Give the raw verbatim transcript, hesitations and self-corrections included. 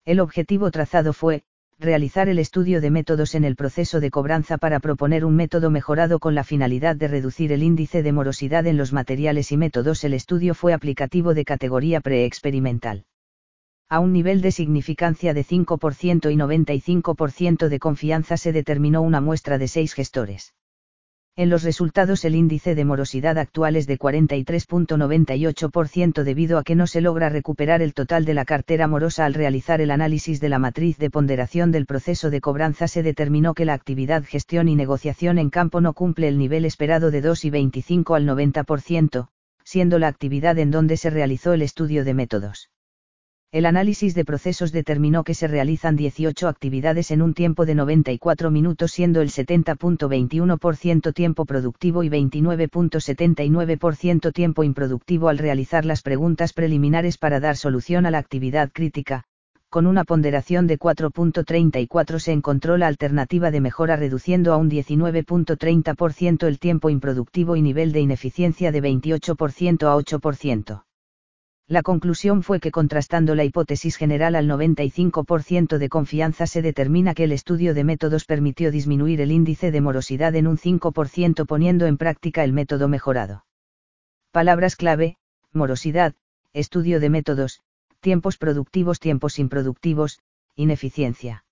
El objetivo trazado fue, realizar el estudio de métodos en el proceso de cobranza para proponer un método mejorado con la finalidad de reducir el índice de morosidad en los materiales y métodos. El estudio fue aplicativo de categoría preexperimental. A un nivel de significancia de cinco por ciento y noventa y cinco por ciento de confianza se determinó una muestra de seis gestores. En los resultados el índice de morosidad actual es de cuarenta y tres punto noventa y ocho por ciento debido a que no se logra recuperar el total de la cartera morosa. Al realizar el análisis de la matriz de ponderación del proceso de cobranza se determinó que la actividad gestión y negociación en campo no cumple el nivel esperado de dos y veinticinco al noventa por ciento, siendo la actividad en donde se realizó el estudio de métodos. El análisis de procesos determinó que se realizan dieciocho actividades en un tiempo de noventa y cuatro minutos, siendo el setenta punto veintiuno por ciento tiempo productivo y veintinueve punto setenta y nueve por ciento tiempo improductivo. Al realizar las preguntas preliminares para dar solución a la actividad crítica, con una ponderación de cuatro punto treinta y cuatro se encontró la alternativa de mejora reduciendo a un diecinueve punto treinta por ciento el tiempo improductivo y nivel de ineficiencia de veintiocho por ciento a ocho por ciento. La conclusión fue que contrastando la hipótesis general al noventa y cinco por ciento de confianza se determina que el estudio de métodos permitió disminuir el índice de morosidad en un cinco por ciento poniendo en práctica el método mejorado. Palabras clave: morosidad, estudio de métodos, tiempos productivos, tiempos improductivos, ineficiencia.